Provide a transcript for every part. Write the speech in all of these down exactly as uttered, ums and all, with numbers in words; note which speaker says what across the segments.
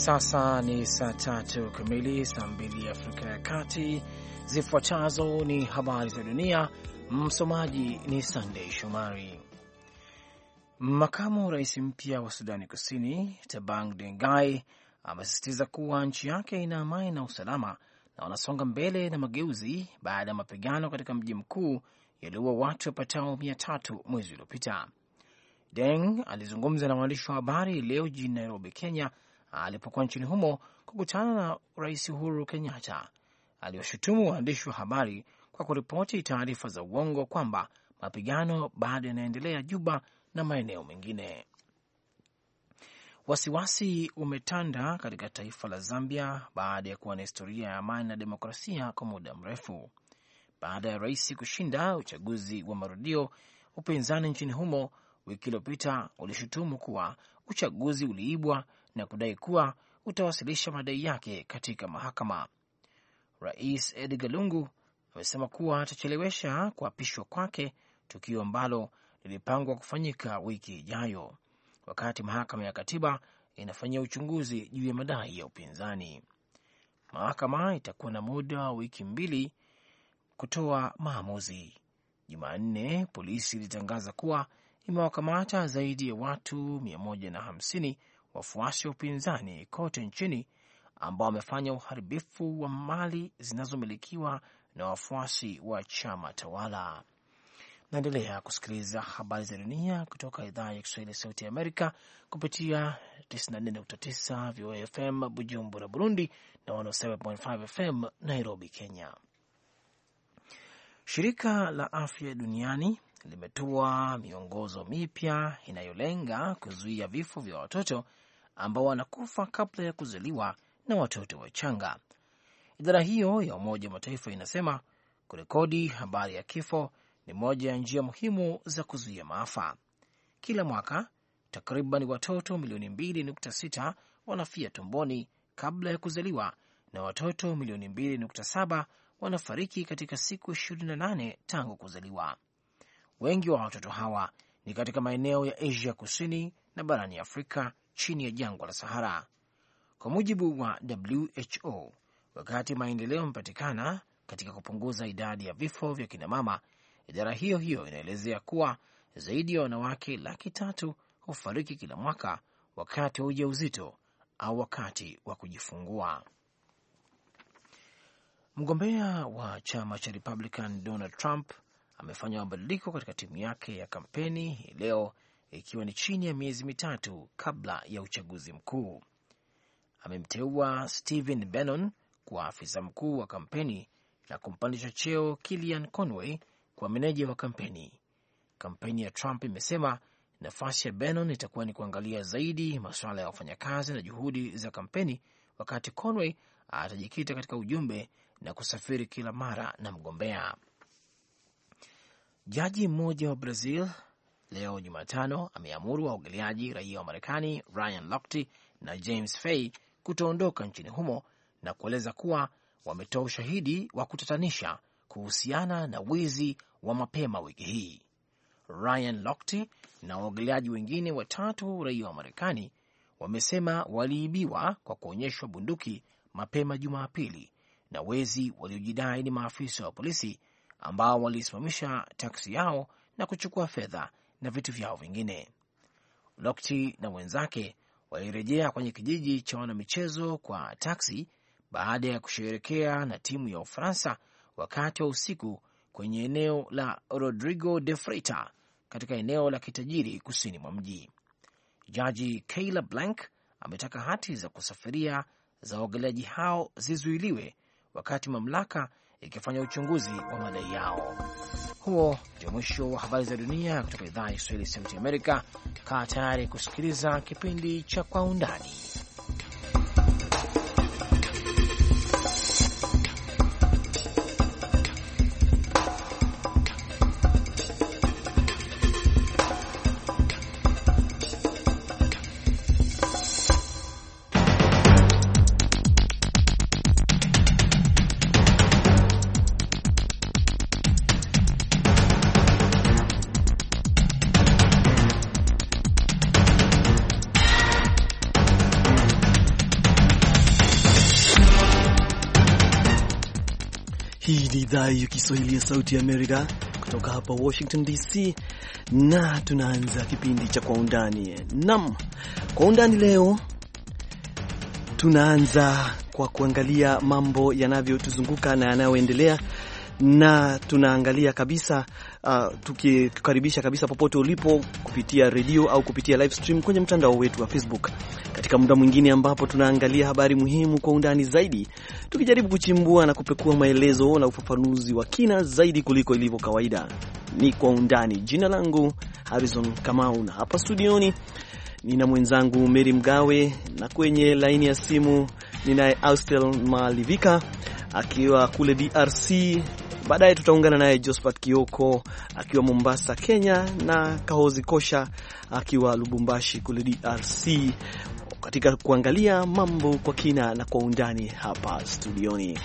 Speaker 1: sasa ni saa tatu kamili, saa mbili Afrika ya Kati. Zifuatazo ni habari za dunia. Msomaji ni Sunday Shomari. Makamu rais mpya wa Sudani Kusini Tabang Dengai amesisitiza kuwa nchi yake ina amani na usalama na wanasonga mbele na mageuzi baada ya mapigano katika mji mkuu yaliua watu wapatao mia tatu mwezi uliopita. Deng alizungumza na waandishi wa habari leo jijini Nairobi, Kenya, alipokuwa nchini humo kukutana na Rais Uhuru Kenyatta. Aliwashutumu waandishi wa habari kwa kuripoti taarifa za uongo kwamba mapigano bado yanaendelea Juba na maeneo mengine. Wasiwasi umetanda katika taifa la Zambia baada ya kuwa na historia ya amani na demokrasia kwa muda mrefu. Baada ya rais kushinda uchaguzi wa marudio, upinzani nchini humo wiki iliyopita ulishutumu kuwa uchaguzi uliibwa na kudai kuwa utawasilisha madai yake katika mahakama. Rais Edgar Lungu amesema kuwa atachelewesha kuapishwa kwake, tukio ambalo lilipangwa kufanyika wiki ijayo, wakati mahakama ya katiba inafanyia uchunguzi juu ya madai ya upinzani. Mahakama itakuwa na muda wa wiki mbili kutoa maamuzi. Jumanne, polisi ilitangaza kuwa imewakamata zaidi ya watu mia moja na hamsini wafuasi wa upinzani kote nchini ambao wamefanya uharibifu wa mali zinazomilikiwa na wafuasi wa chama tawala. Naendelea kusikiliza habari za dunia kutoka idhaa ya Kiswahili ya Sauti ya Amerika kupitia tisini na nne nukta tisa V O A F M Bujumbura, Burundi na mia moja saba nukta tano F M Nairobi, Kenya. Shirika la Afya Duniani limetoa miongozo mipya inayolenga kuzuia vifo vya watoto ambao wanakufa kabla ya kuzaliwa na watoto wachanga. Idara hiyo ya Umoja wa Mataifa inasema kurekodi habari ya kifo ni moja ya njia muhimu za kuzuia maafa. Kila mwaka takriban watoto milioni mbili nukta sita wanafia tumboni kabla ya kuzaliwa na watoto milioni mbili nukta saba wanafariki katika siku ishirini na nane tangu kuzaliwa. Wengi wa watoto hawa ni katika maeneo ya Asia Kusini na barani Afrika chini ya jangwa la Sahara. Kwa mujibu wa W H O, wakati maendeleo yamepatikana katika kupunguza idadi ya vifo vya kinamama, idara hiyo hiyo inaelezea kuwa zaidi ya wanawake laki tatu hufariki kila mwaka wakati wa ujauzito au wakati wa kujifungua. Mgombea wa chama cha Republican Donald Trump amefanya mabadiliko katika timu yake ya kampeni hii leo, ikiwa ni chini ya miezi mitatu kabla ya uchaguzi mkuu. Amemteua Stephen Bannon kuwa afisa mkuu wa kampeni na kumpandisha cheo Kellyanne Conway kwa meneja wa kampeni. Kampeni ya Trump imesema nafasi ya Bannon itakuwa ni kuangalia zaidi masuala ya wafanyakazi na juhudi za kampeni, wakati Conway atajikita katika ujumbe na kusafiri kila mara na mgombea. Jaji mmoja wa Brazil leo Jumatano ameamuru waogeleaji raia wa Marekani Ryan Lochte na James Fay kutoondoka nchini humo na kueleza kuwa wametoa ushahidi wa kutatanisha kuhusiana na wizi wa mapema wiki hii. Ryan Lochte na waogeleaji wengine watatu raia wa Marekani wamesema waliibiwa kwa kuonyeshwa bunduki mapema Jumapili na wezi waliojidai ni maafisa wa polisi ambao walisimamisha taksi yao na kuchukua fedha na vitu vyao vingine. Lochte na wenzake walirejea kwenye kijiji cha wanamichezo kwa taksi baada ya kusherehekea na timu ya Ufaransa wakati wa usiku kwenye eneo la Rodrigo de Freitas katika eneo la kitajiri kusini mwa mji. Jaji Kayla Blank ametaka hati za kusafiria za waogeleaji hao zizuiliwe wakati mamlaka ikifanya uchunguzi wa madai yao. Huo ndio mwisho wa habari za dunia kutoka idhaa ya Kiswahili ya Sauti ya Amerika. Kaa tayari kusikiliza kipindi cha Kwa Undani.
Speaker 2: Hii ni idhaa ya Kiswahili ya Sauti ya Amerika kutoka hapa Washington D C, na tunaanza kipindi cha Kwa Undani. Naam, Kwa Undani leo tunaanza kwa kuangalia mambo yanavyotuzunguka na yanayoendelea, na tunaangalia kabisa uh, tukikaribisha kabisa popote ulipo kupitia redio au kupitia live stream kwenye mtandao wetu wa Facebook, katika muda mwingine ambapo tunaangalia habari muhimu kwa undani zaidi, tukijaribu kuchimbua na kupekua maelezo na ufafanuzi wa kina zaidi kuliko ilivyo kawaida. Ni Kwa Undani. Jina langu Harrison Kamau, na hapa studioni nina mwenzangu Mary Mgawe, na kwenye laini ya simu ninaye Austel Malivika akiwa kule D R C. Baadaye tutaungana naye Josephat Kioko akiwa Mombasa, Kenya, na Kahozi Kosha akiwa Lubumbashi kule D R C, katika kuangalia mambo kwa kina na kwa undani hapa studioni.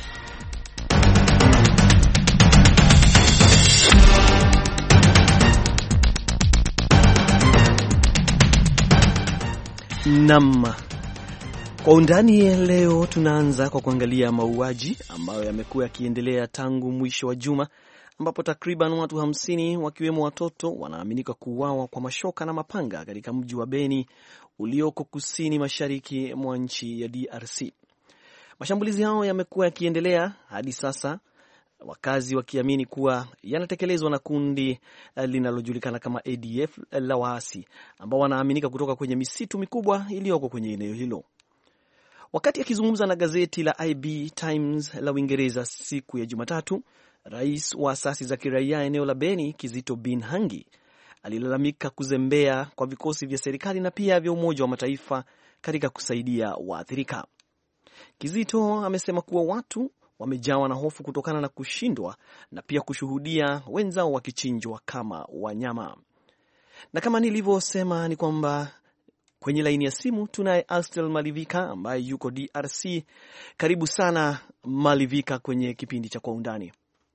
Speaker 2: Naam. Kwa undani leo tunaanza kwa kuangalia mauaji ambayo yamekuwa yakiendelea tangu mwisho wa juma, ambapo takriban watu hamsini wakiwemo watoto wanaaminika kuuawa kwa mashoka na mapanga katika mji wa Beni ulioko kusini mashariki mwa nchi ya D R C. Mashambulizi hao yamekuwa yakiendelea hadi sasa, wakazi wakiamini kuwa yanatekelezwa na kundi linalojulikana kama A D F la waasi, ambao wanaaminika kutoka kwenye misitu mikubwa iliyoko kwenye eneo hilo. Wakati akizungumza na gazeti la I B Times la Uingereza siku ya Jumatatu, rais wa asasi za kiraia eneo la Beni, Kizito Binhangi, alilalamika kuzembea kwa vikosi vya serikali na pia vya Umoja wa Mataifa katika kusaidia waathirika. Kizito amesema kuwa watu wamejawa na hofu kutokana na kushindwa na pia kushuhudia wenzao wakichinjwa kama wanyama. Na kama nilivyosema ni kwamba kwenye laini ya simu tunaye Austel Malivika ambaye yuko D R C. Karibu sana Malivika kwenye kipindi cha Kwa Undani.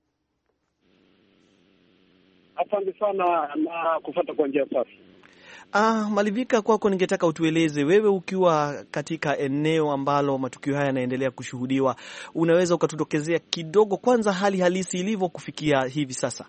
Speaker 3: Asante sana na kufuata kwa njia safi.
Speaker 2: Ah, Malivika, kwako ningetaka utueleze, wewe ukiwa katika eneo ambalo matukio haya yanaendelea kushuhudiwa, unaweza ukatudokezea kidogo kwanza hali halisi ilivyo kufikia hivi sasa?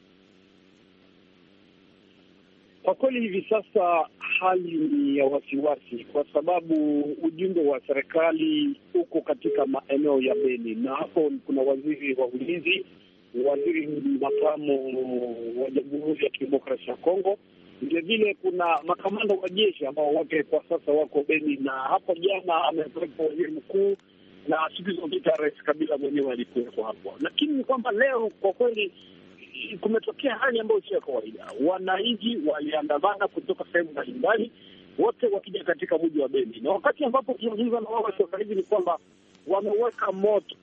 Speaker 3: Kwa kweli hivi sasa hali ni ya wasiwasi, kwa sababu ujumbe wa serikali uko katika maeneo ya Beni, na hapo kuna waziri wa ulinzi, waziri makamu wa Jamhuri ya Kidemokrasia ya Kongo, vile vile kuna makamanda wa jeshi ambao wote kwa sasa wako Beni, na hapo jana amekuwepo waziri mkuu, na siku zilizopita Rais Kabila mwenyewe alikuwepo hapo. Lakini ni kwamba leo kwa kweli kumetokea hali ambayo sio kawaida. Wananchi waliandamana kutoka sehemu mbalimbali, wote wakija katika mji wa Beni, na wakati ambapo tunazungumza na wao sasa hivi ni kwamba wameweka moto.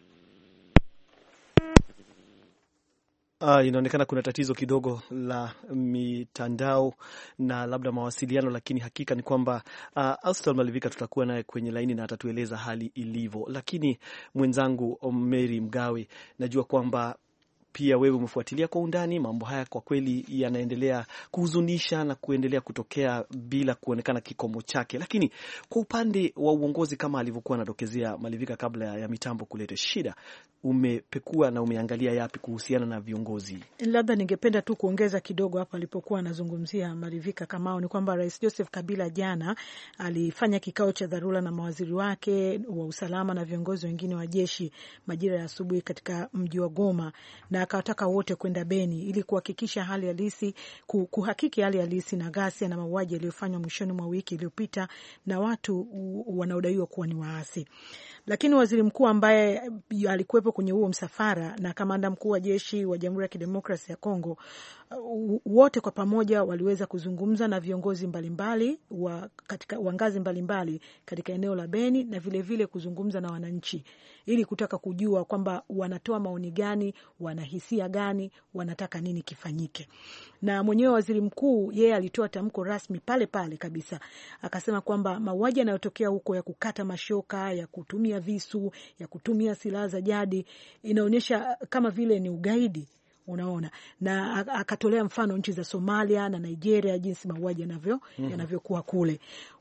Speaker 2: Ah, inaonekana kuna tatizo kidogo la mitandao na labda mawasiliano, lakini hakika ni kwamba uh, Austel Malivika tutakuwa naye kwenye laini na atatueleza hali ilivyo. Lakini mwenzangu Mary Mgawe, najua kwamba pia wewe umefuatilia kwa undani mambo haya. Kwa kweli yanaendelea kuhuzunisha na kuendelea kutokea bila kuonekana kikomo chake. Lakini kwa upande wa uongozi, kama alivyokuwa anadokezea Malivika kabla ya mitambo kuleta shida, umepekua na umeangalia yapi kuhusiana na viongozi?
Speaker 4: Labda ningependa tu kuongeza kidogo hapa alipokuwa anazungumzia Malivika Kamau, ni kwamba Rais Joseph Kabila jana alifanya kikao cha dharura na mawaziri wake wa usalama na viongozi wengine wa jeshi majira ya asubuhi katika mji wa Goma, na akawataka wote kwenda Beni ili kuhakikisha hali halisi, kuhakiki hali halisi na ghasia na mauaji yaliyofanywa mwishoni mwa wiki iliyopita na watu wanaodaiwa kuwa ni waasi. Lakini waziri mkuu ambaye alikuwepo kwenye huo msafara na kamanda mkuu wa jeshi wa Jamhuri ya Kidemokrasia ya Kongo, wote kwa pamoja waliweza kuzungumza na viongozi mbalimbali wa katika wangazi mbalimbali katika eneo la Beni, na vile vile kuzungumza na wananchi ili kutaka kujua kwamba wanatoa maoni gani, wanahisia gani, wanataka nini kifanyike. Na mwenyewe waziri mkuu yeye alitoa tamko rasmi pale pale kabisa, akasema kwamba mauaji yanayotokea huko ya kukata mashoka, ya kutumia visu, ya kutumia silaha za jadi inaonyesha kama vile ni ugaidi. Unaona, na akatolea mfano nchi za Somalia na Nigeria, jinsi mauaji yanavyo mm -hmm. yanavyokuwa kule.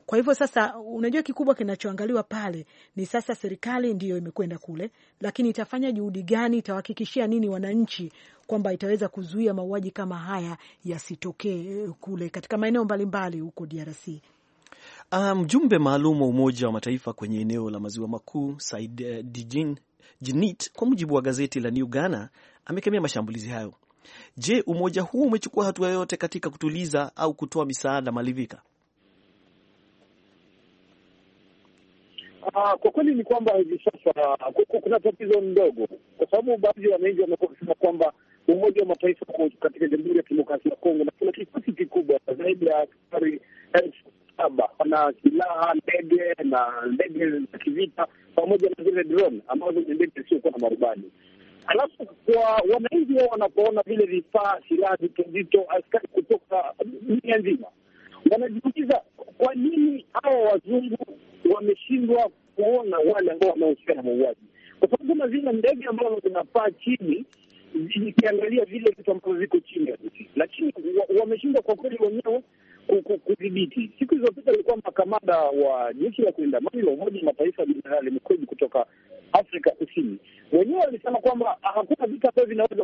Speaker 4: Kwa hivyo sasa, unajua kikubwa kinachoangaliwa pale ni sasa serikali ndiyo imekwenda kule, lakini itafanya juhudi gani, itawahakikishia nini wananchi kwamba itaweza kuzuia mauaji kama haya yasitokee kule katika maeneo mbalimbali huko D R C.
Speaker 2: Mjumbe um, maalum wa Umoja wa Mataifa kwenye eneo la Maziwa Makuu Said uh, Dijin Jinit, kwa mujibu wa gazeti la New Ghana, amekemea mashambulizi hayo. Je, umoja huu umechukua hatua yoyote katika kutuliza au kutoa misaada Malivika?
Speaker 3: Uh, kwa kweli ni kwamba hivi sasa kuna tatizo ndogo, kwa sababu baadhi ya wananchi wamekuwa kusema kwamba Umoja wa Mataifa katika Jamhuri ya Kidemokrasia ya Kongo na kuna kikosi kikubwa zaidi ya askari elfu saba wana silaha, ndege na ndege za kivita pamoja na zile drone ambazo ni ndege zisizokuwa na marubani. Alafu kwa wananchi wao wanapoona vile vifaa, silaha zito zito, askari kutoka dunia nzima, wanajiuliza kwa nini hao wazungu wameshindwa kuona wale ambao wanaohusika na mauaji, kwa sababu kuna zile ndege ambazo zinapaa chini ikiangalia vile vitu ambavyo viko chini, lakini wameshindwa kwa kweli wenyewe kudhibiti. Siku zilizopita ilikuwa makamanda wa jeshi la kulinda amani la Umoja wa Mataifa Jenerali Mukwege kutoka Afrika Kusini wenyewe walisema kwamba hakuna vita ambavyo vinaweza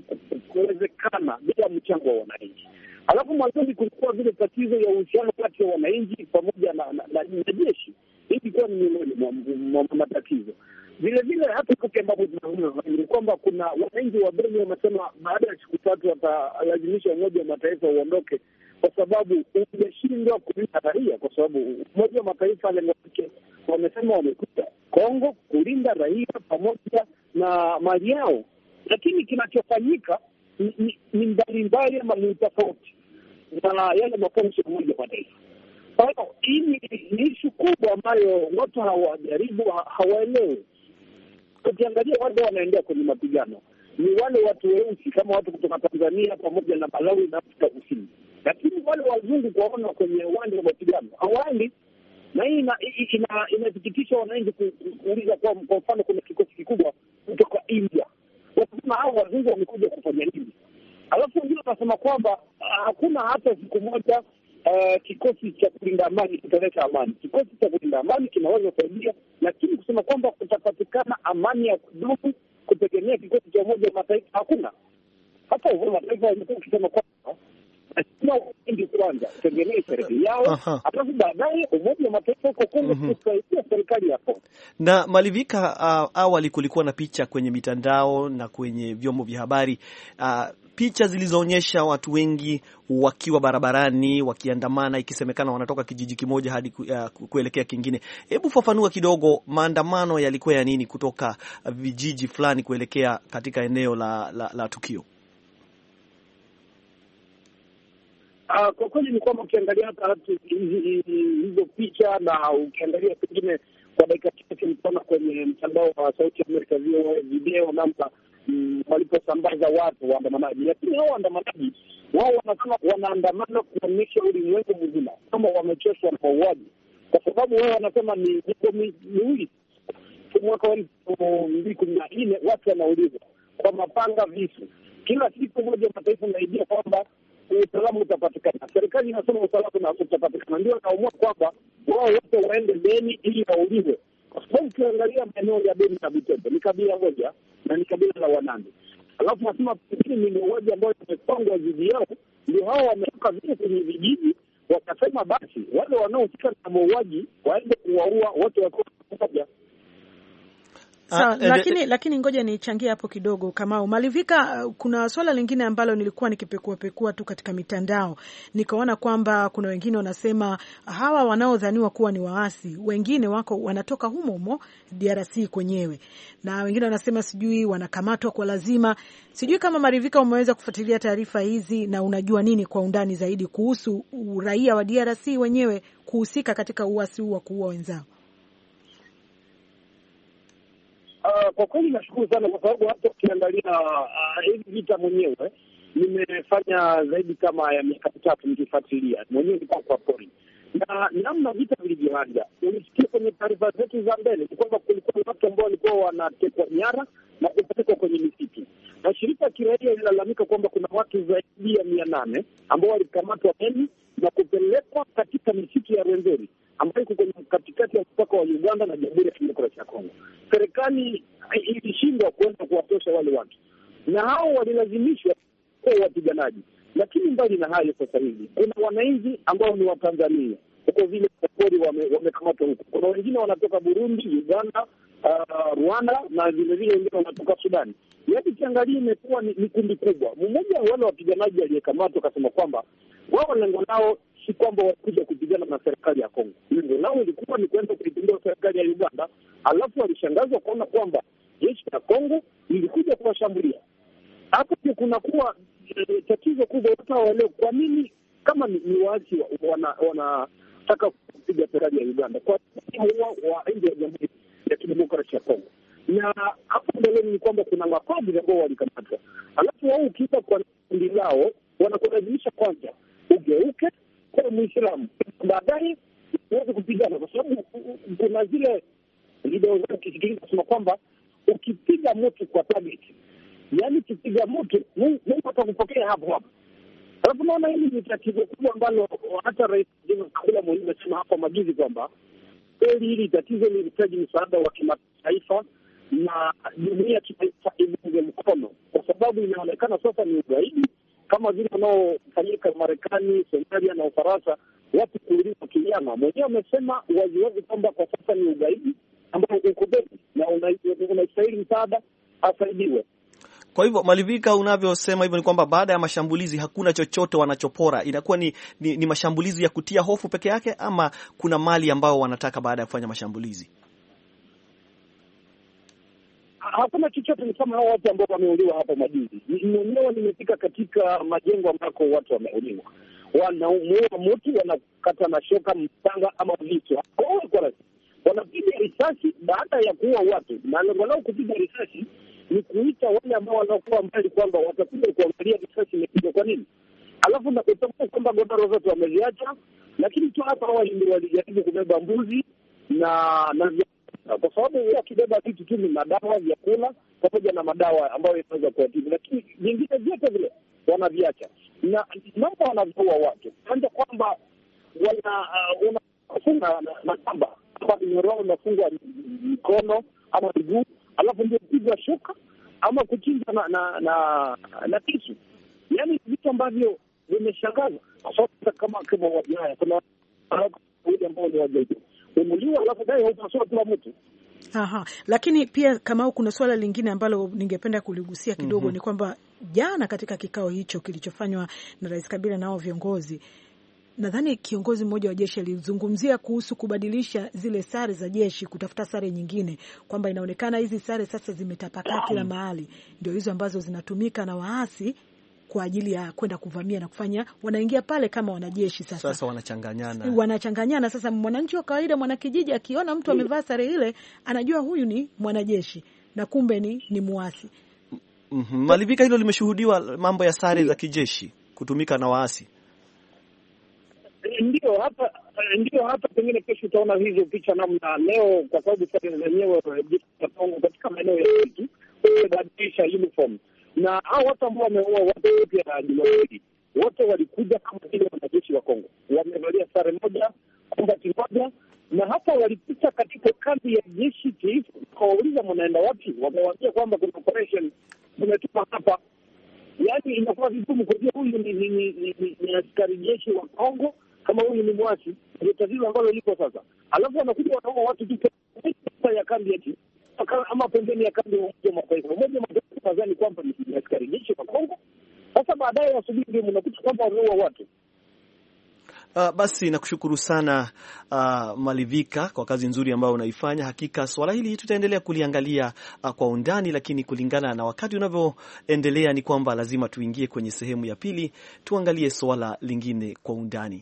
Speaker 3: kuwezekana bila mchango wa wananchi. Alafu mwanzoni kulikuwa vile tatizo ya uhusiano kati ya wananchi pamoja na, na, na, na jeshi. Hii ilikuwa ni miongoni mwa matatizo. Vile vile hata kote ambapo tunazungumza ni kwamba kuna wananchi wa Beni wamesema baada ya siku tatu watalazimisha Umoja wa Mataifa uondoke kwa sababu umeshindwa kulinda raia, kwa sababu Umoja wa Mataifa lengo lake wamesema wamekuja Kongo kulinda raia pamoja na mali yao, lakini kinachofanyika ni mbalimbali ama ni tofauti na yale mafunzo ya Umoja wa Mataifa. Kwa hiyo hii ni ishu kubwa ambayo watu hawajaribu, hawaelewi. Ukiangalia wale wanaendea kwenye mapigano ni wale watu weusi kama watu kutoka Tanzania pamoja na Malawi na Afrika Kusini, lakini wale wazungu kuwaona kwenye uwanja wa mapigano hawaendi, na hii inasikitisha wananchi kuuliza. Kwa mfano, kuna kikosi kikubwa kutoka India, wanasema hao wazungu wamekuja kufanya nini? Alafu wengine wanasema kwamba hakuna hata siku moja Uh, kikosi cha kulinda amani kitaleta amani. Kikosi cha kulinda amani kinaweza kusaidia, lakini kusema kwamba kutapatikana amani ya kudumu kutegemea kikosi cha Umoja wa Mataifa hakuna. Hata Umoja wa Mataifa wamekuwa wakisema kwamba lazima waende kwanza kutegemea serikali yao, alafu baadaye Umoja wa Mataifa uko Kongo kusaidia serikali yao.
Speaker 2: Na Malivika, uh, awali kulikuwa na picha kwenye mitandao na kwenye vyombo vya habari, uh, picha zilizoonyesha watu wengi wakiwa barabarani wakiandamana, ikisemekana wanatoka kijiji kimoja hadi kuelekea kingine. Hebu fafanua kidogo, maandamano yalikuwa ya nini kutoka vijiji fulani kuelekea katika eneo la, la, la tukio?
Speaker 3: Uh, kwa kweli ni kwamba ukiangalia hata hizo picha na ukiangalia pengine kwa dakika chache mtona kwenye mtandao wa Sauti ya Amerika video namna mm, waliposambaza watu waandamanaji, lakini hao waandamanaji wao wanasema wanaandamana kuonyesha ulimwengu mzima kama wamechoshwa na mauaji, kwa sababu wao wanasema ni miko miwili mwaka wa elfu mbili kumi na nne watu wanaulizwa kwa mapanga, visu. Kila siku Umoja wa Mataifa unaidia kwamba usalama utapatikana. Serikali inasema usalama utapatikana, ndio naamua kwamba wao wote waende Beni ili wauliwe, kwa sababu ukiangalia maeneo ya Beni na Butembo ni kabila moja na ni kabila la Wanande. Alafu nasema pengine ni mauaji ambayo yamepangwa dhidi yao, ndio hao wametoka vile kwenye vijiji wakasema basi wale wanaohusika na mauaji waende kuwaua wote wako pamoja.
Speaker 4: Sawa, lakini lakini ngoja nichangie hapo kidogo kama Malivika. Kuna swala lingine ambalo nilikuwa nikipekua pekua tu katika mitandao, nikaona kwamba kuna wengine wanasema hawa wanaodhaniwa kuwa ni waasi wengine wako wanatoka humo humo D R C kwenyewe, na wengine wanasema sijui wanakamatwa kwa lazima. Sijui kama Malivika umeweza kufuatilia taarifa hizi na unajua nini kwa undani zaidi kuhusu raia wa D R C wenyewe kuhusika katika uasi huu wa kuua wenzao.
Speaker 3: Uh, kwa kweli nashukuru sana, kwa sababu hata ukiangalia hivi uh, vita mwenyewe nimefanya zaidi kama ya miaka mitatu nikifuatilia mwenyewe, nilikuwa kwa pori na namna vita vilivyoanza. Ulisikia kwenye taarifa zetu za mbele ni kwamba kulikuwa watu ambao walikuwa wanatekwa nyara na kupelekwa kwenye misitu, na shirika la kiraia lilalamika kwamba kuna watu zaidi ya mia nane ambao walikamatwa Beni na kupelekwa katika misitu ya Rwenzori ambayo iko kwenye katikati ya mpaka wa Uganda na Jamhuri ya Kidemokrasia ya Kongo. Serikali ilishindwa kuenda kuwatosha wale watu, na hao walilazimishwa kuwa wapiganaji. Lakini mbali na hayo, sasa hivi kuna wananchi ambao ni Watanzania huko vile pori wamekamatwa huko. Kuna wengine wanatoka Burundi, Uganda, uh, Rwanda na vile vile wengine wanatoka Sudani. Yaani kiangalia imekuwa ni, ni kundi kubwa. Mmoja wa wale wapiganaji aliyekamatwa akasema kwamba wao lengo lao si kwamba wakuja kupigana na serikali ya Kongo. Lengo lao ilikuwa ni kwenda kuipindua serikali ya Uganda, alafu walishangazwa kuona kwamba jeshi la Kongo lilikuja kuwashambulia. Hapo kunakuwa e, tatizo kubwa. Watu hawaelewi kwa nini kama ni, ni waasi wanataka wana kupiga serikali ya Uganda kwa sababu wa nje ya Jamhuri ya Kidemokrasia ya Kongo. Na hapo mbeleni ni kwamba kuna mapadri ambao walikamatwa, alafu wao ukiita kwa kundi lao wanakulazimisha kwanza ugeuke kwa Muislamu, baadaye uweze kupigana, kwa sababu kuna zile video zao kisikiliza kusema kwamba ukipiga mtu kwa target, yaani ukipiga mtu Mungu atakupokea hapo hapo. Alafu naona hili ni tatizo kubwa ambalo hata Rais Kabila mwenyewe amesema hapa majuzi kwamba kweli hili tatizo linahitaji msaada wa kimataifa na jumuiya ya kimataifa iunge mkono, kwa sababu inaonekana sasa ni ugaidi kama vile unaofanyika Marekani, Somalia na Ufaransa, watu kuuliwa kinyama. Mwenyewe amesema waziwazi kwamba kwa sasa ni ugaidi ambao uko beti na unastahili msaada, asaidiwe.
Speaker 2: Kwa hivyo Malivika, unavyosema hivyo ni kwamba baada ya mashambulizi hakuna chochote wanachopora, inakuwa ni, ni, ni mashambulizi ya kutia hofu peke yake, ama kuna mali ambao wanataka baada ya kufanya mashambulizi?
Speaker 3: Hakuna chochote. Ni kama hao watu ambao wameuliwa hapo majuzi. Mwenyewe nimefika katika majengo ambako watu wameuliwa, wanamuua mtu, wanakata na shoka, mpanga ama vitu, wanapiga risasi baada ya kuua watu, na lengo lao kupiga risasi ni kuita wale ambao wanakuwa mbali kwamba watakuja kuangalia risasi imepigwa kwa nini. Alafu na kutambua kwamba godoro zote wameziacha, lakini tu hapa awali ndio walijaribu kubeba mbuzi na na kwa sababu wakibeba vitu tu ni madawa, vyakula pamoja na madawa ambayo yanaweza kuwatibu, lakini vingine vyote vile wanaviacha. Na mambo wanavyoua watu kwanza kwamba wana unafunga na kamba kama nyororo unafungwa mikono ama miguu, alafu ndio pigwa shuka ama kuchinja na na na, na kisu. Yaani vitu ambavyo vimeshangaza, kwa sababu kama kama wajaya kuna wale ambao ni wajaji umuliwa, alafu dai haupaswa kila mtu.
Speaker 4: Aha, lakini pia kama kuna swala lingine ambalo ningependa kuligusia kidogo, mm-hmm. ni kwamba jana katika kikao hicho kilichofanywa na Rais Kabila nao viongozi, nadhani kiongozi mmoja wa jeshi alizungumzia kuhusu kubadilisha zile sare za jeshi, kutafuta sare nyingine, kwamba inaonekana hizi sare sasa zimetapakaa kila mahali, ndio hizo ambazo zinatumika na waasi kwa ajili ya kwenda kuvamia na kufanya, wanaingia pale kama wanajeshi. Sasa
Speaker 2: sasa wanachanganyana
Speaker 4: wanachanganyana Sasa mwananchi wa kawaida, mwanakijiji akiona mtu amevaa sare ile, anajua huyu ni mwanajeshi na kumbe ni ni muasi.
Speaker 2: Mm-hmm. Malivika, hilo limeshuhudiwa, mambo ya sare za kijeshi kutumika na waasi.
Speaker 3: Ndio hapa ndio hapa pengine kesho utaona hizo picha namna leo, kwa sababu sare zenyewe katika maeneo ya yetu kubadilisha uniform. Na hao watu ambao wameua watu pia Jumapili, wote walikuja kama vile wanajeshi wa Kongo, wamevalia sare moja, kombati moja, na hapa walipita katika kambi ya jeshi taifa. Kawauliza mnaenda wapi, wamewaambia kwamba kuna operation tumetupa hapa. Yaani inakuwa vigumu kujua huyu ni ni, ni, ni, ni askari jeshi wa Kongo kama huyu ni mwasi. Ndio tatizo ambalo liko sasa. Alafu wanakuja wanaua watu tu ya kambi yetu ama pembeni ya kambi ya mataifa. Mmoja mataifa nadhani kwamba ni askari jeshi wa Kongo. Sasa baadaye asubuhi ndio mnakuta kwamba wanaua watu.
Speaker 2: Uh, basi nakushukuru sana uh, Malivika kwa kazi nzuri ambayo unaifanya. Hakika swala hili tutaendelea kuliangalia uh, kwa undani, lakini kulingana na wakati unavyoendelea ni kwamba lazima tuingie kwenye sehemu ya pili, tuangalie swala lingine kwa undani.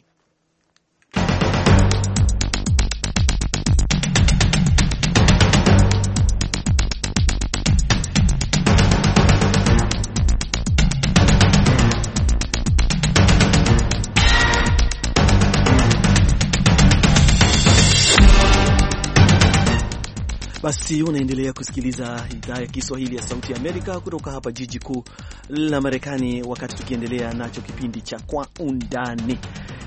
Speaker 2: Basi unaendelea kusikiliza idhaa ya Kiswahili ya Sauti ya Amerika kutoka hapa jiji kuu la Marekani, wakati tukiendelea nacho kipindi cha Kwa Undani.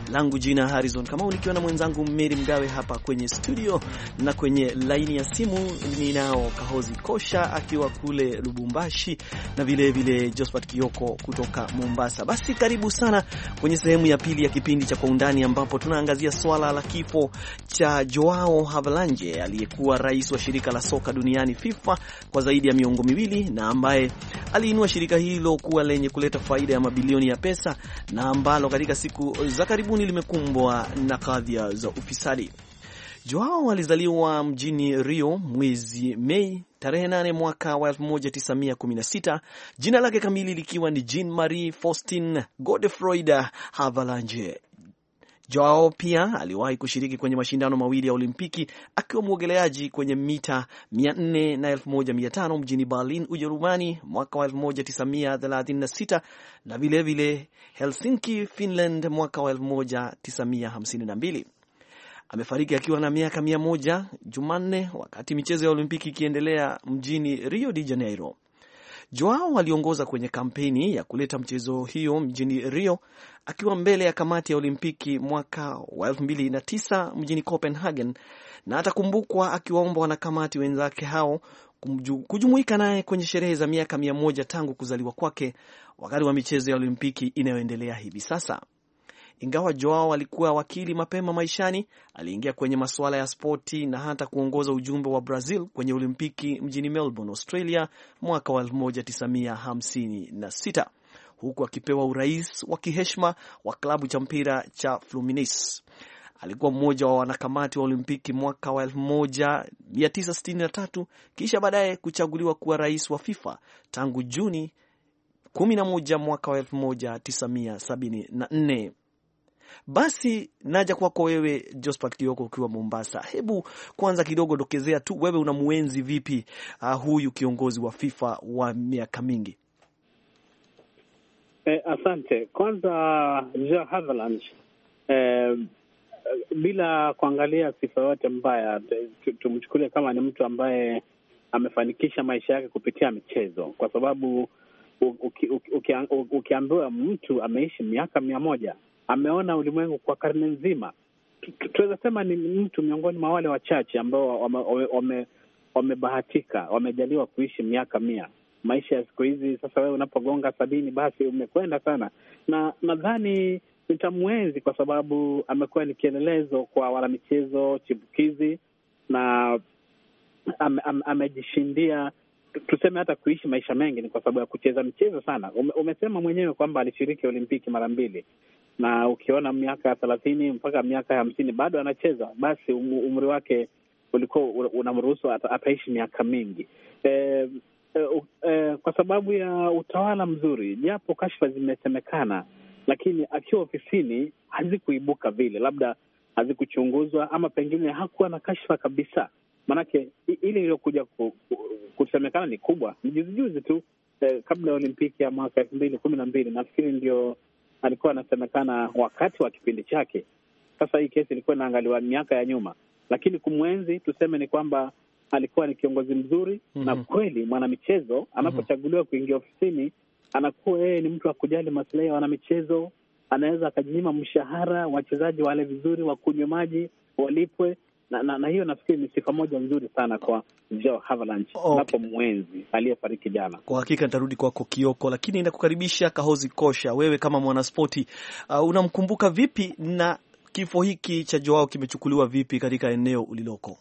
Speaker 2: langu jina Harrison Kamau, nikiwa na mwenzangu Mary Mgawe hapa kwenye studio, na kwenye laini ya simu ninao Kahozi Kosha akiwa kule Lubumbashi na vile vile Josephat Kioko kutoka Mombasa. Basi karibu sana kwenye sehemu ya pili ya kipindi cha Kwa Undani, ambapo tunaangazia swala la kifo cha Joao Havelange aliyekuwa rais wa shirika la soka duniani FIFA kwa zaidi ya miongo miwili, na ambaye aliinua shirika hilo kuwa lenye kuleta faida ya mabilioni ya pesa, na ambalo katika siku za karibuni limekumbwa na kadhia za ufisadi. Joao alizaliwa mjini Rio mwezi Mei tarehe nane mwaka wa elfu moja tisa mia kumi na sita, jina lake kamili likiwa ni Jean Marie Faustin Godefroid Havelange. Joao pia aliwahi kushiriki kwenye mashindano mawili ya Olimpiki akiwa mwogeleaji kwenye mita mia nne na elfu moja mia tano mjini Berlin, Ujerumani mwaka wa elfu moja tisa mia thelathini na sita, na vile vile Helsinki, Finland mwaka wa elfu moja tisa mia hamsini na mbili. Amefariki akiwa na miaka mia moja Jumanne wakati michezo ya Olimpiki ikiendelea mjini Rio de Janeiro. Joao aliongoza kwenye kampeni ya kuleta mchezo hiyo mjini Rio akiwa mbele ya kamati ya Olimpiki mwaka wa elfu mbili na tisa mjini Copenhagen, na atakumbukwa akiwaomba wanakamati wenzake hao kujumuika naye kwenye sherehe za miaka mia moja tangu kuzaliwa kwake wakati wa michezo ya Olimpiki inayoendelea hivi sasa. Ingawa Joao alikuwa wakili mapema maishani, aliingia kwenye masuala ya spoti na hata kuongoza ujumbe wa Brazil kwenye Olimpiki mjini Melbourne, Australia mwaka wa elfu moja tisa mia hamsini na sita, huku akipewa urais wa kiheshima wa klabu cha mpira cha Fluminense. Alikuwa mmoja wa wanakamati wa Olimpiki mwaka wa elfu moja mia tisa sitini na tatu, kisha baadaye kuchaguliwa kuwa rais wa FIFA tangu Juni kumi na moja mwaka wa elfu moja tisa mia sabini na nne. Basi naja kwako wewe Josephat Kioko ukiwa Mombasa. Hebu kwanza kidogo dokezea tu, wewe unamuenzi vipi uh, huyu kiongozi wa FIFA wa miaka mingi?
Speaker 5: Eh, asante. Kwanza Joao Havelange, eh, bila kuangalia sifa yote mbaya, tumchukulie kama ni mtu ambaye amefanikisha maisha yake kupitia michezo, kwa sababu uki, uki, uki, ukiambiwa mtu ameishi miaka mia moja, ameona ulimwengu kwa karne nzima, tunaweza sema ni mtu miongoni mwa wale wachache ambao wamebahatika, wame, wame wamejaliwa kuishi miaka mia. Maisha ya siku hizi sasa, wewe unapogonga sabini basi umekwenda sana, na nadhani nitamwenzi kwa sababu amekuwa ni kielelezo kwa wanamichezo chipukizi, na am, am, amejishindia tuseme hata kuishi maisha mengi ni kwa sababu ya kucheza michezo sana. Ume, umesema mwenyewe kwamba alishiriki Olimpiki mara mbili, na ukiona miaka ya thelathini mpaka miaka ya hamsini bado anacheza, basi umri wake ulikuwa unamruhusu ataishi miaka mingi. E, e, e, kwa sababu ya utawala mzuri, japo kashfa zimesemekana, lakini akiwa ofisini hazikuibuka vile, labda hazikuchunguzwa ama pengine hakuwa na kashfa kabisa. Manake ile iliyokuja kusemekana ni kubwa ni juzi juzi tu, eh, kabla ya Olimpiki ya mwaka elfu mbili kumi na mbili, nafikiri ndio alikuwa anasemekana wakati wa kipindi chake. Sasa hii kesi ilikuwa inaangaliwa miaka ya nyuma, lakini kumwenzi tuseme ni kwamba alikuwa ni kiongozi mzuri. Mm-hmm. Na kweli mwanamichezo anapochaguliwa kuingia ofisini, anakuwa yeye ni mtu wa kujali maslahi ya wanamichezo. Anaweza akajinyima mshahara, wachezaji wale vizuri, wakunywe maji, walipwe. Na, na, na hiyo nafikiri ni sifa moja nzuri sana kwa Joao Havelange, okay, napo mwenzi aliyefariki jana.
Speaker 2: Kwa hakika nitarudi kwako Kioko, lakini nakukaribisha Kahozi Kosha, wewe kama mwanaspoti uh, unamkumbuka vipi na kifo hiki cha Joao kimechukuliwa vipi katika eneo uliloko?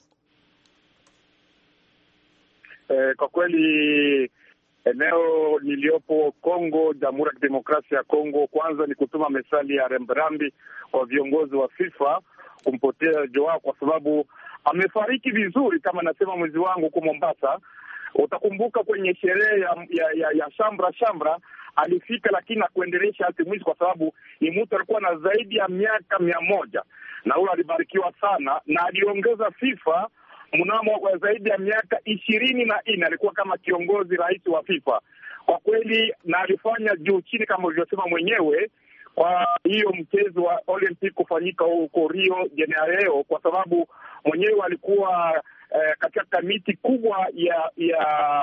Speaker 3: Eh, kwa kweli eneo niliopo Kongo, Jamhuri ya Kidemokrasia ya Kongo, kwanza ni kutuma mesali ya rambirambi kwa viongozi wa FIFA kumpotea Joao, kwa sababu amefariki vizuri kama nasema mwezi wangu huko Mombasa. Utakumbuka kwenye sherehe ya, ya, ya, ya shambra shambra alifika, lakini hakuendelesha hadi mwisho, kwa sababu ni mtu alikuwa na zaidi ya miaka mia moja, na huyo alibarikiwa sana na aliongeza FIFA mnamo kwa zaidi ya miaka ishirini na nne. Alikuwa kama kiongozi rais wa FIFA kwa kweli, na alifanya juu chini kama ulivyosema mwenyewe kwa hiyo mchezo wa Olympic kufanyika huko Rio de Janeiro, kwa sababu mwenyewe alikuwa eh, katika kamiti kubwa ya ya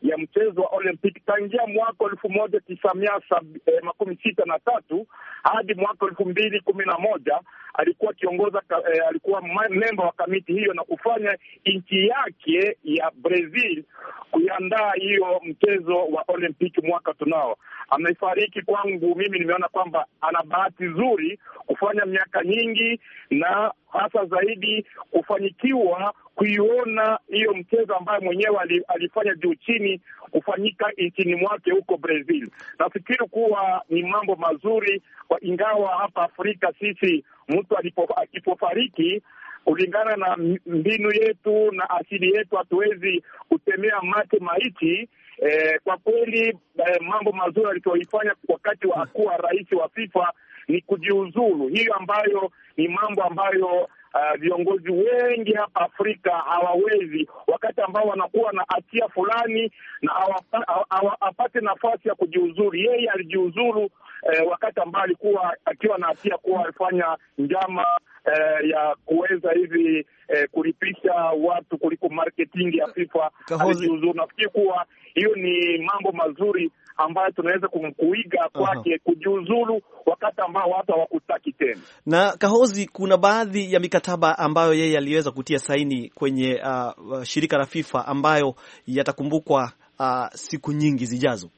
Speaker 6: ya mchezo wa Olympic tangia mwaka elfu moja tisa mia eh, makumi sita na tatu hadi mwaka elfu mbili kumi na moja. Alikuwa kiongoza eh, alikuwa memba wa kamiti hiyo na kufanya nchi yake ya Brazil kuandaa hiyo mchezo wa Olympic mwaka tunao. Amefariki kwangu mimi, nimeona kwamba ana bahati nzuri kufanya miaka nyingi na hasa zaidi kufanikiwa kuiona hiyo mchezo ambayo mwenyewe alifanya juu chini kufanyika nchini mwake huko Brazil. Nafikiri kuwa ni mambo mazuri, kwa ingawa hapa Afrika sisi mtu alipofariki kulingana na mbinu yetu na asili yetu hatuwezi kutemea mate maiti. Eh, kwa kweli eh, mambo mazuri aliyoifanya wakati wa kuwa rais wa FIFA ni kujiuzulu. Hiyo ambayo ni mambo ambayo Uh, viongozi wengi hapa Afrika hawawezi, wakati ambao wanakuwa na hatia fulani na hawapate nafasi ya kujiuzuru. Yeye alijiuzuru eh, wakati ambao alikuwa akiwa na hatia kuwa alifanya njama eh, ya kuweza hivi eh, kulipisha watu kuliko marketing ya FIFA. Alijiuzuru. Nafikiri kuwa hiyo ni mambo mazuri ambayo tunaweza kumkuiga kwake, kujiuzulu wakati ambao watu hawakutaki tena.
Speaker 2: Na Kahozi, kuna baadhi ya mikataba ambayo yeye aliweza kutia saini kwenye uh, shirika la FIFA ambayo yatakumbukwa uh, siku nyingi zijazo.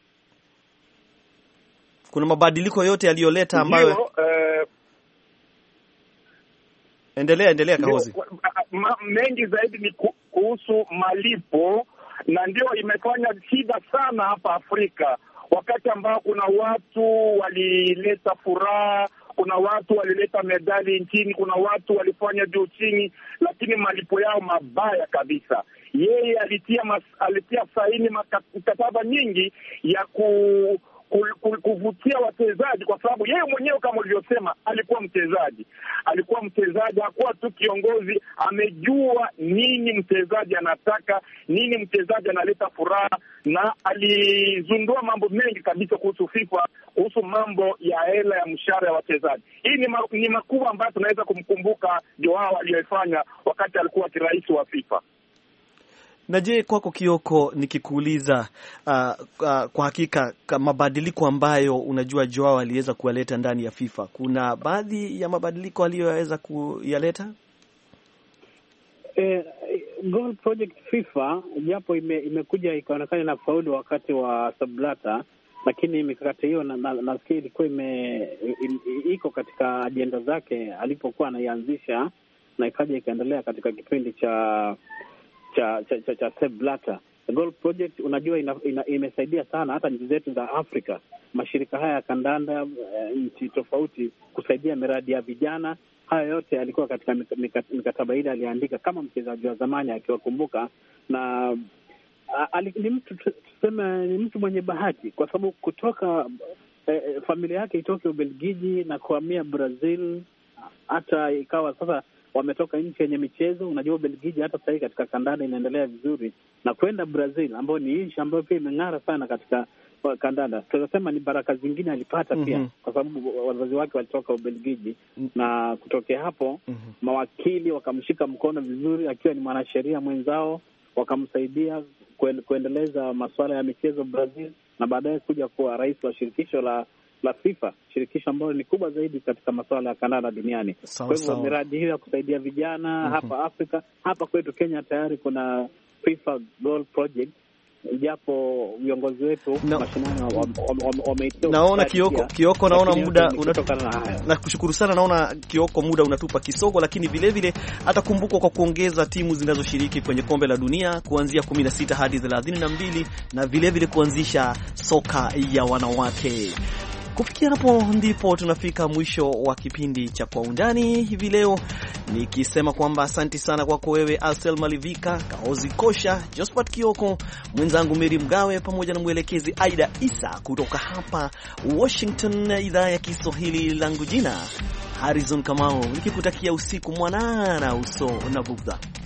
Speaker 2: Kuna mabadiliko yote aliyoleta ambayo Ndiyo, uh, endelea endelea Kahozi.
Speaker 6: Mengi zaidi ni kuhusu malipo, na ndio imefanya shida sana hapa Afrika, wakati ambao kuna watu walileta furaha, kuna watu walileta medali nchini, kuna watu walifanya juu chini, lakini malipo yao mabaya kabisa. Yeye alitia mas, alitia saini mikataba nyingi ya ku kuvutia wachezaji, kwa sababu yeye mwenyewe kama ulivyosema alikuwa mchezaji. Alikuwa mchezaji, hakuwa tu kiongozi. Amejua nini mchezaji anataka, nini mchezaji analeta furaha, na alizundua mambo mengi kabisa kuhusu FIFA, kuhusu mambo ya hela ya mshahara ya wachezaji. Hii ni, ma, ni makubwa ambayo tunaweza kumkumbuka Joao aliyofanya wakati alikuwa rais wa FIFA.
Speaker 2: Na je, kwako Kioko, nikikuuliza uh, uh, kwa hakika mabadiliko ambayo unajua Joao aliweza kuwaleta ndani ya FIFA, kuna baadhi ya mabadiliko aliyoweza kuyaleta?
Speaker 5: Eh, Goal Project FIFA japo ime, imekuja ikaonekana na faulu wakati wa Blatter, lakini mikakati hiyo na, na, nafikiri ilikuwa ime iko katika ajenda zake alipokuwa anaianzisha, na ikaja ikaendelea katika kipindi cha cha cha cha, cha Sepp Blatter. The Goal Project unajua ina, ina, imesaidia sana hata nchi zetu za Afrika, mashirika haya ya kandanda uh, nchi tofauti kusaidia miradi ya vijana. Haya yote alikuwa katika mikataba ile aliandika kama mchezaji wa zamani akiwakumbuka, na uh, ni mtu tuseme ni mtu mwenye bahati, kwa sababu kutoka eh, familia yake itoke Ubelgiji na kuhamia Brazil, hata ikawa sasa wametoka nchi yenye michezo. Unajua Ubelgiji hata sasa katika kandanda inaendelea vizuri, na kwenda Brazil ambayo ni nchi ambayo pia imeng'ara sana katika kandanda. Tunasema ni baraka zingine alipata pia, mm-hmm. kwa sababu wazazi wake walitoka Ubelgiji, mm-hmm. na kutokea hapo, mm-hmm. mawakili wakamshika mkono vizuri, akiwa ni mwanasheria mwenzao, wakamsaidia kuendeleza masuala ya michezo Brazil, na baadaye kuja kuwa rais wa shirikisho la la FIFA, shirikisho ambalo ni kubwa zaidi katika masuala ya kandanda duniani. Kwa hivyo miradi hiyo ya kusaidia vijana, mm-hmm. hapa Afrika, hapa kwetu Kenya tayari kuna FIFA Goal Project, japo viongozi wetu no. mashinani wameitoa.
Speaker 2: Naona Kioko, Kioko naona muda unatokana na kushukuru sana. Naona Kioko muda unatupa kisogo, lakini vile vile atakumbukwa kwa kuongeza timu zinazoshiriki kwenye kombe la dunia kuanzia kumi na sita hadi thelathini na mbili, na vile vile kuanzisha soka ya wanawake. Kufikia hapo ndipo tunafika mwisho wa kipindi cha Kwa Undani hivi leo, nikisema kwamba asanti sana kwako wewe Asel Malivika, Kaozi Kosha, Josephat Kioko, mwenzangu Mary Mgawe, pamoja na mwelekezi Aida Isa kutoka hapa Washington, idhaa ya Kiswahili. Langu jina Harrison Kamau, nikikutakia usiku mwanana uso na bugdha.